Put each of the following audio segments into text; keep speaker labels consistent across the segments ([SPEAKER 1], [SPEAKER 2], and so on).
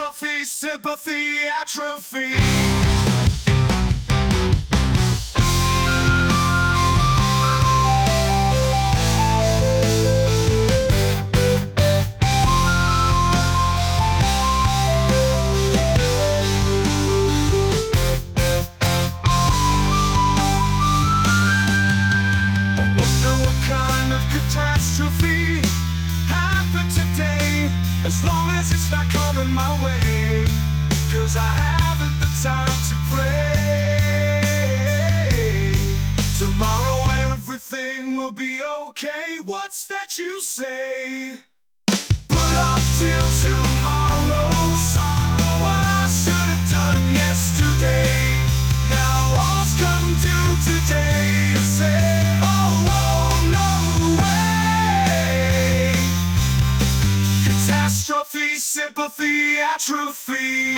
[SPEAKER 1] Catastrophe, sympathy, atrophy. Catastrophe happened today, as long as it's not coming my way, 'cause I haven't the time to pray. Tomorrow everything will be okay, what's that you say? Put off till tomorrow, what I should have done yesterday. Now all's come due today. You say, oh no way. Catastrophe, sympathy, atrophy.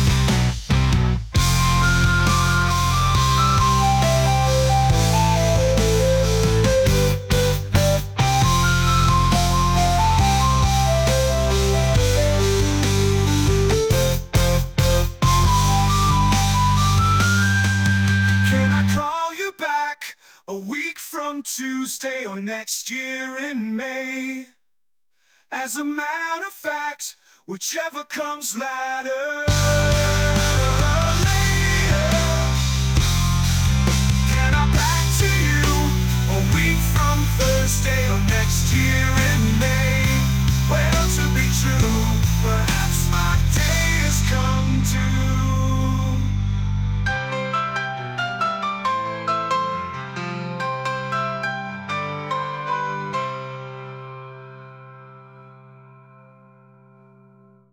[SPEAKER 1] A week from Tuesday or next year in May. As a matter of fact, whichever comes latter.